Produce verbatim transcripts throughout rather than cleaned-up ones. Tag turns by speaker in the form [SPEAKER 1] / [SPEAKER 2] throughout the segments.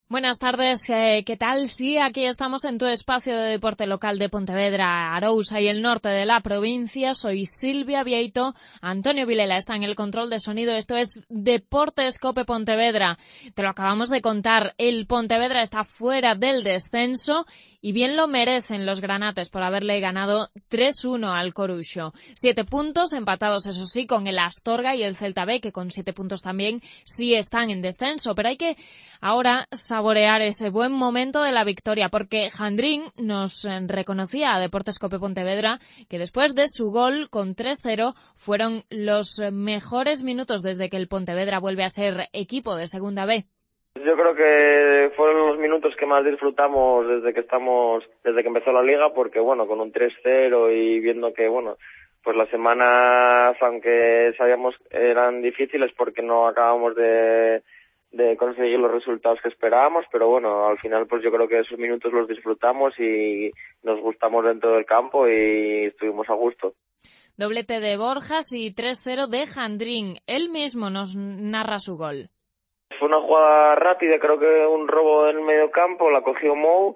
[SPEAKER 1] Buenas tardes, eh, ¿qué tal? Sí, aquí estamos en tu espacio de deporte local de Pontevedra, Arousa y el norte de la provincia. Soy Silvia Vieito, Antonio Vilela está en el control de sonido. Esto es Deportes Cope Pontevedra. Te lo acabamos de contar, el Pontevedra está fuera del descenso y bien lo merecen los granates por haberle ganado tres uno al Coruxo. Siete puntos, empatados eso sí con el Astorga y el Celta B, que con siete puntos también sí están en descenso. Pero hay que ahora saborear ese buen momento de la victoria, porque Jandrín nos reconocía a Deportes Cope Pontevedra que después de su gol con tres cero fueron los mejores minutos desde que el Pontevedra vuelve a ser equipo de Segunda B.
[SPEAKER 2] Yo creo que fueron los minutos que más disfrutamos desde que estamos, desde que empezó la liga, porque bueno, con un tres cero y viendo que bueno, pues las semanas, aunque sabíamos eran difíciles porque no acabamos de, de conseguir los resultados que esperábamos, pero bueno, al final pues yo creo que esos minutos los disfrutamos y nos gustamos dentro del campo y estuvimos a gusto.
[SPEAKER 1] Doblete de Borjas y tres cero de Jandrín. Él mismo nos narra su gol.
[SPEAKER 2] Fue una jugada rápida, creo que un robo en el medio campo, la cogió Mou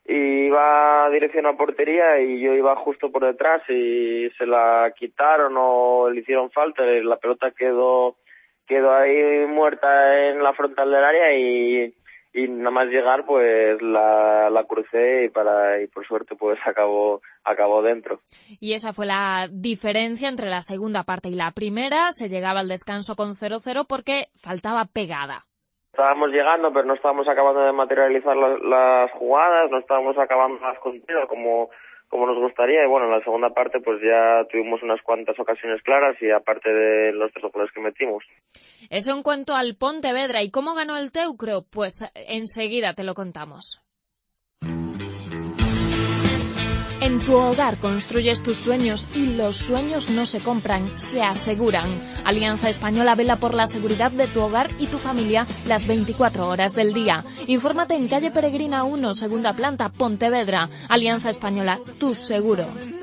[SPEAKER 2] y iba a dirección a portería y yo iba justo por detrás y se la quitaron o le hicieron falta, la pelota quedó quedó ahí muerta en la frontal del área y, y nada más llegar pues la, la crucé y para y por suerte pues acabó acabó dentro.
[SPEAKER 1] Y esa fue la diferencia entre la segunda parte y la primera. Se llegaba al descanso con cero cero porque faltaba pegada.
[SPEAKER 2] Estábamos llegando, pero no estábamos acabando de materializar las, las jugadas, no estábamos acabando las continuas como, como nos gustaría. Y bueno, en la segunda parte pues ya tuvimos unas cuantas ocasiones claras y aparte de los tres goles que metimos.
[SPEAKER 1] Eso en cuanto al Pontevedra. ¿Y cómo ganó el Teucro? Pues enseguida te lo contamos. En tu hogar construyes tus sueños y los sueños no se compran, se aseguran. Alianza Española vela por la seguridad de tu hogar y tu familia las veinticuatro horas del día. Infórmate en calle Peregrina uno, segunda planta, Pontevedra. Alianza Española, tu seguro.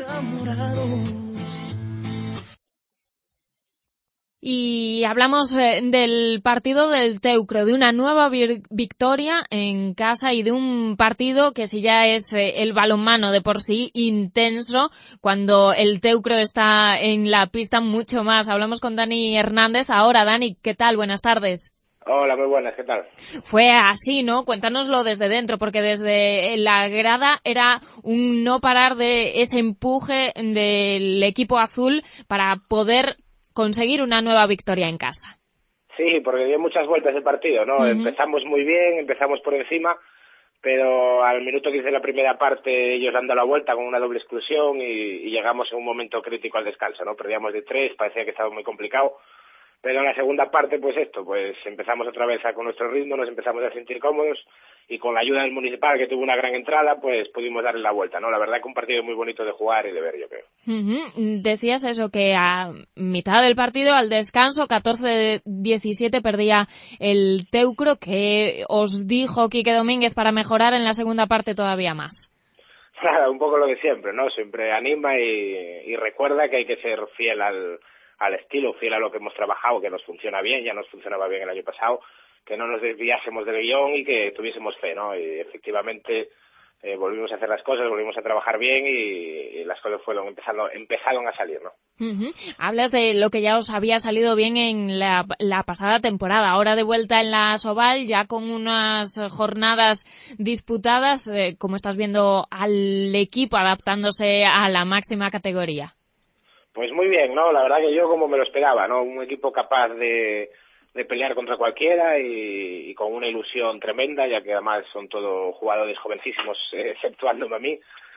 [SPEAKER 1] Y hablamos eh, del partido del Teucro, de una nueva vir- victoria en casa y de un partido que si ya es eh, el balonmano de por sí intenso, cuando el Teucro está en la pista mucho más. Hablamos con Dani Hernández ahora. Dani, ¿qué tal? Buenas tardes.
[SPEAKER 3] Hola, muy buenas, ¿qué tal?
[SPEAKER 1] Fue así, ¿no? Cuéntanoslo desde dentro, porque desde la grada era un no parar de ese empuje del equipo azul para poder conseguir una nueva victoria en casa.
[SPEAKER 3] Sí, porque dio muchas vueltas el partido, ¿no? Uh-huh. Empezamos muy bien, empezamos por encima, pero al minuto quince de la primera parte ellos dando la vuelta con una doble exclusión y, y llegamos en un momento crítico al descanso, ¿no? Perdíamos de tres, parecía que estaba muy complicado, pero en la segunda parte, pues esto, pues empezamos otra vez a, con nuestro ritmo, nos empezamos a sentir cómodos y con la ayuda del Municipal, que tuvo una gran entrada, pues pudimos darle la vuelta, ¿no? La verdad que un partido muy bonito de jugar y de ver, yo creo.
[SPEAKER 1] Uh-huh. Decías eso, que a mitad del partido, al descanso, catorce diecisiete, perdía el Teucro. ¿Qué os dijo Quique Domínguez para mejorar en la segunda parte todavía más?
[SPEAKER 3] Nada, un poco lo de siempre, ¿no? Siempre anima y, y recuerda que hay que ser fiel al, al estilo, fiel a lo que hemos trabajado, que nos funciona bien, ya nos funcionaba bien el año pasado, que no nos desviásemos del guión y que tuviésemos fe, ¿no? Y efectivamente eh, volvimos a hacer las cosas, volvimos a trabajar bien y, y las cosas fueron empezando, empezaron a salir, ¿no?
[SPEAKER 1] Uh-huh. Hablas de lo que ya os había salido bien en la, la pasada temporada, ahora de vuelta en la Asobal, ya con unas jornadas disputadas, eh, ¿cómo estás viendo al equipo adaptándose a la máxima categoría?
[SPEAKER 3] Pues muy bien, ¿no? La verdad que yo como me lo esperaba, ¿no? Un equipo capaz de de pelear contra cualquiera y, y con una ilusión tremenda, ya que además son todos jugadores jovencísimos, eh, exceptuándome a mí,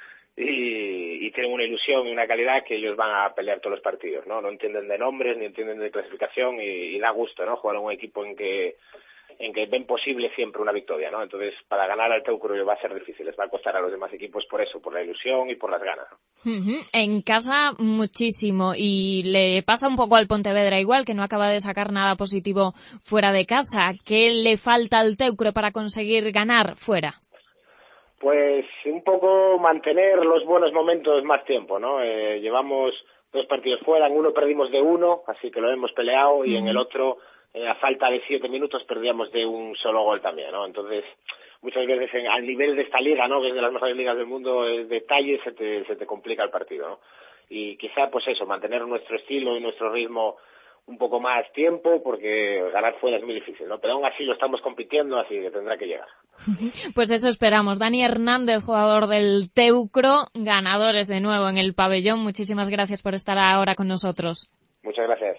[SPEAKER 3] y, y tienen una ilusión y una calidad que ellos van a pelear todos los partidos, ¿no? No entienden de nombres, ni entienden de clasificación, y, y da gusto, ¿no? Jugar a un equipo en que en que ven posible siempre una victoria, ¿no? Entonces, para ganar al Teucro va a ser difícil, les va a costar a los demás equipos por eso, por la ilusión y por las ganas, ¿no?
[SPEAKER 1] Uh-huh. En casa muchísimo, y le pasa un poco al Pontevedra igual, que no acaba de sacar nada positivo fuera de casa. ¿Qué le falta al Teucro para conseguir ganar fuera?
[SPEAKER 3] Pues un poco mantener los buenos momentos más tiempo, ¿no? Eh, llevamos dos partidos fuera, en uno perdimos de uno, así que lo hemos peleado, y uh-huh. en el otro, eh, a falta de siete minutos, perdíamos de un solo gol también, ¿no? Entonces, muchas veces en, al nivel de esta liga, ¿no? Que es de las mejores ligas del mundo, el detalle se te, se te complica el partido, ¿no? Y quizá, pues eso, mantener nuestro estilo y nuestro ritmo un poco más tiempo, porque ganar fuera es muy difícil, ¿no? Pero aún así lo estamos compitiendo, así que tendrá que llegar.
[SPEAKER 1] Pues eso esperamos. Dani Hernández, jugador del Teucro, ganadores de nuevo en el pabellón. Muchísimas gracias por estar ahora con nosotros.
[SPEAKER 3] Muchas gracias.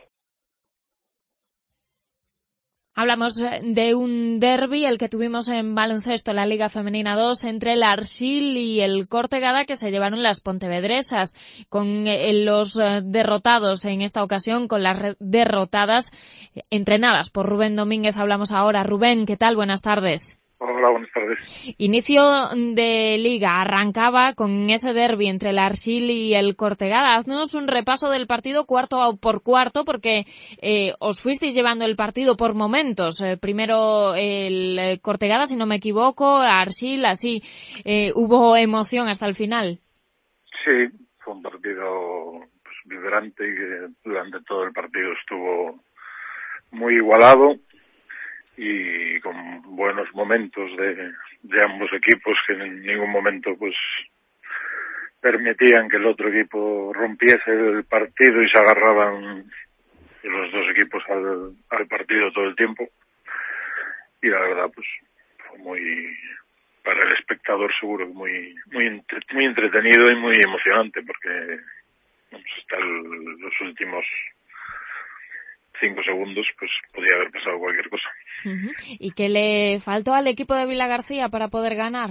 [SPEAKER 1] Hablamos de un derbi, el que tuvimos en baloncesto, la Liga Femenina dos, entre el Arxil y el Cortegada, que se llevaron las pontevedresas, con los derrotados en esta ocasión, con las derrotadas entrenadas por Rubén Domínguez. Hablamos ahora. Rubén, ¿qué tal? Buenas tardes.
[SPEAKER 4] Hola, buenas tardes.
[SPEAKER 1] Inicio de liga, arrancaba con ese derbi entre el Arxil y el Cortegada. Haznos un repaso del partido cuarto por cuarto, porque eh, os fuisteis llevando el partido por momentos. Eh, primero el Cortegada, si no me equivoco, Arxil, así. Eh, hubo emoción hasta el final.
[SPEAKER 4] Sí, fue un partido pues, vibrante y que durante todo el partido estuvo muy igualado y con buenos momentos de, de ambos equipos, que en ningún momento pues permitían que el otro equipo rompiese el partido y se agarraban los dos equipos al, al partido todo el tiempo. Y la verdad pues fue muy, para el espectador seguro, muy muy muy entretenido y muy emocionante, porque vamos, hasta el, los últimos cinco segundos pues podía haber pasado cualquier cosa.
[SPEAKER 1] Uh-huh. ¿Y qué le faltó al equipo de Vilagarcía para poder ganar?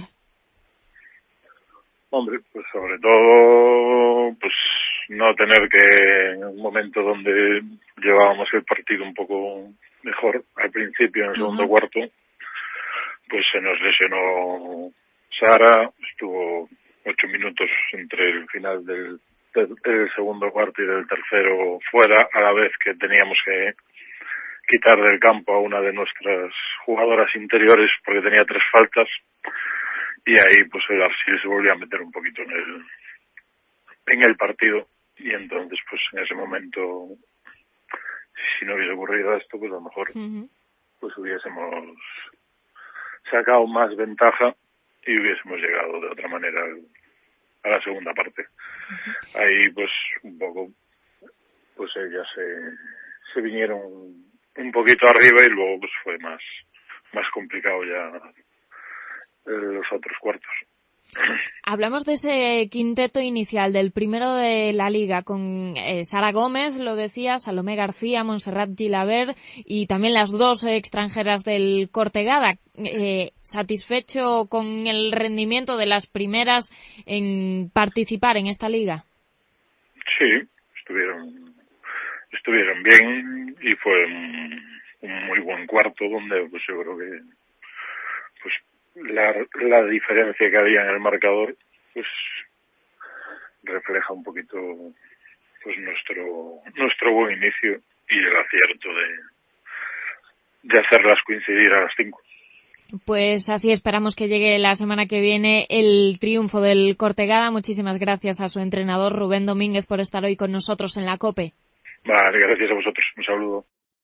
[SPEAKER 4] Hombre, pues sobre todo pues no tener que, en un momento donde llevábamos el partido un poco mejor al principio, en el segundo uh-huh. cuarto, pues se nos lesionó Sara, estuvo ocho minutos entre el final del el segundo cuarto y del tercero fuera, a la vez que teníamos que quitar del campo a una de nuestras jugadoras interiores porque tenía tres faltas, y ahí pues el Arxil se volvió a meter un poquito en el en el partido, y entonces pues en ese momento, si no hubiese ocurrido esto, pues a lo mejor uh-huh. pues hubiésemos sacado más ventaja y hubiésemos llegado de otra manera al a la segunda parte. Uh-huh. Ahí pues un poco pues ellas se, se vinieron un poquito arriba y luego pues fue más más complicado ya los otros cuartos.
[SPEAKER 1] Hablamos de ese quinteto inicial, del primero de la liga, con eh, Sara Gómez, lo decía, Salomé García, Montserrat Gilabert y también las dos eh, extranjeras del Cortegada. Eh, ¿Satisfecho con el rendimiento de las primeras en participar en esta liga?
[SPEAKER 4] Sí, estuvieron estuvieron bien y fue un, un muy buen cuarto donde pues yo creo que pues la, la diferencia que había en el marcador pues refleja un poquito pues nuestro nuestro buen inicio y el acierto de de hacerlas coincidir a las cinco.
[SPEAKER 1] Pues así esperamos que llegue la semana que viene el triunfo del Cortegada. Muchísimas gracias a su entrenador Rubén Domínguez por estar hoy con nosotros en la COPE.
[SPEAKER 4] Vale, gracias a vosotros. Un saludo.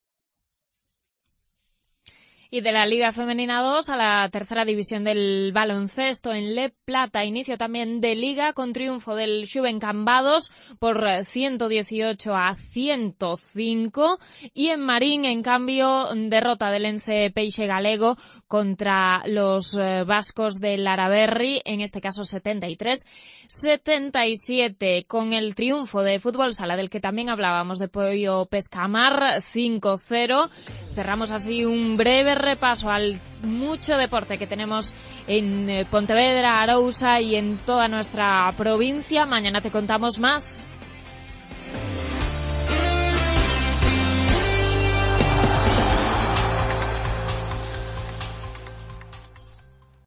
[SPEAKER 1] Y de la Liga Femenina dos a la tercera división del baloncesto en Le Plata, inicio también de Liga con triunfo del Xuven Cambados por ciento dieciocho a ciento cinco, y en Marín, en cambio, derrota del Ence Peixe Galego contra los eh, vascos del Araberri, en este caso setenta y tres a setenta y siete, con el triunfo de Fútbol Sala, del que también hablábamos, de Pollo Pescamar, cinco cero. Cerramos así un breve repaso al mucho deporte que tenemos en Pontevedra, Arousa y en toda nuestra provincia. Mañana te contamos más.